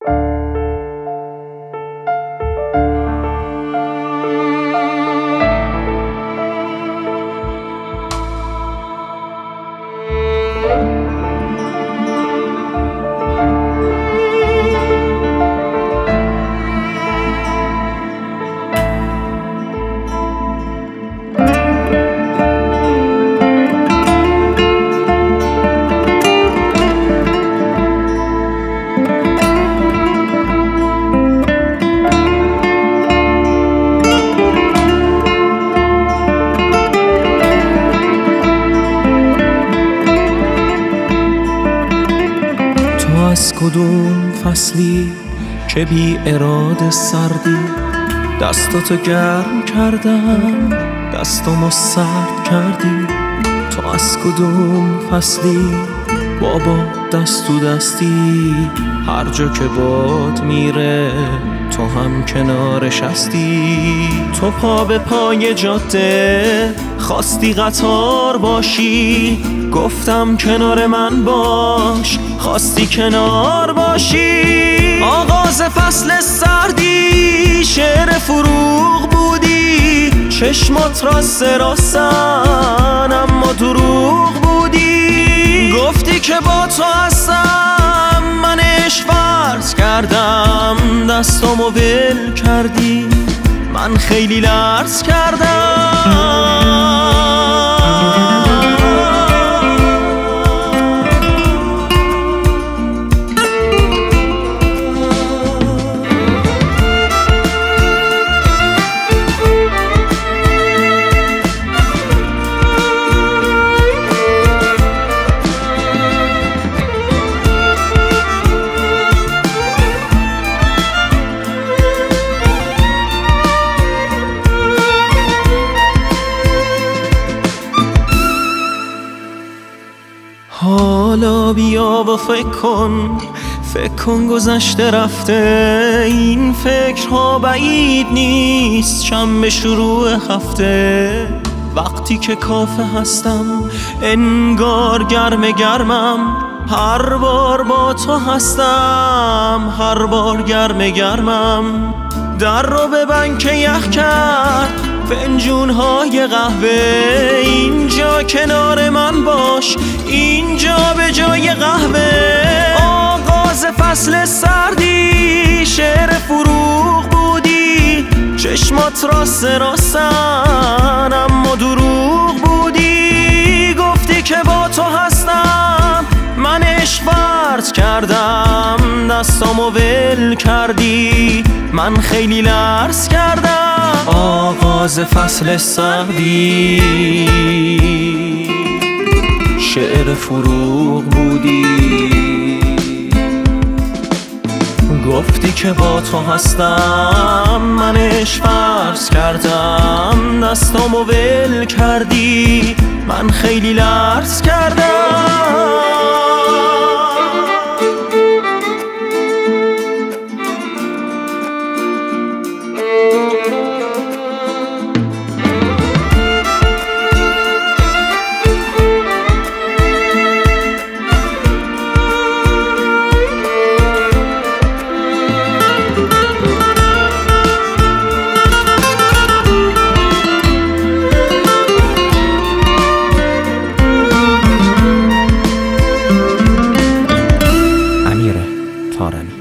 از کدوم فصلی که بی اراده سردی دستاتو گرم کردم دستامو سرد کردی. تو از کدوم فصلی بابا دست تو دستی هر جا که باد میره تو هم کنارش هستی. تو پا به پای جاده خواستی قطار باشی گفتم کنار من باش خواستی کنار باشی. آغاز فصل سردی شعر فروغ بودی چشمات راستن اما دروغ بودی. گفتی که با تو هستم من عشق فرض کردم دستامو ول کردی من خیلی لرز کردم. حالا بیا و فکر کن گذشته رفته این فکرها بعید نیست شنبه شروع هفته. وقتی که کافه هستم انگار گرمم هر بار با تو هستم هر بار گرمم. در رو ببند که یخ کرد فنجون‌های قهوه اینجا کنار من باش اینجا به جای قهوه. آغاز فصل سردی شعر فروغ بودی چشمات راستن اما دروغ بودی. گفتی که با تو هستم من عشق فرض کردم دستامو ول کردی من خیلی لرز کردم. آغاز فصل سردی شعر فروغ بودی گفتی که با تو هستم من عشق فرض کردم دستامو ول کردی من خیلی لرز کردم. طارمی